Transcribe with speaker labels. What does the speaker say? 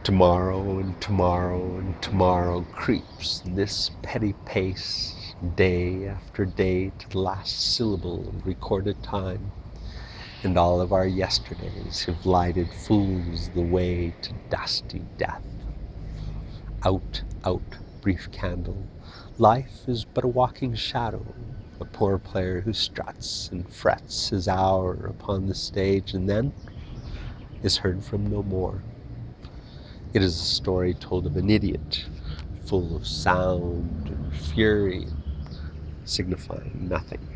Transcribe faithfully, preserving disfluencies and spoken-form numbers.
Speaker 1: Tomorrow and tomorrow and tomorrow creeps this petty pace, day after day to the last syllable of recorded time, and all of our yesterdays have lighted fools the way to dusty death. Out, out, brief candle, life is but a walking shadow, a poor player who struts and frets his hour upon the stage and then is heard from no more. It is a story told of an idiot, full of sound and fury, signifying nothing.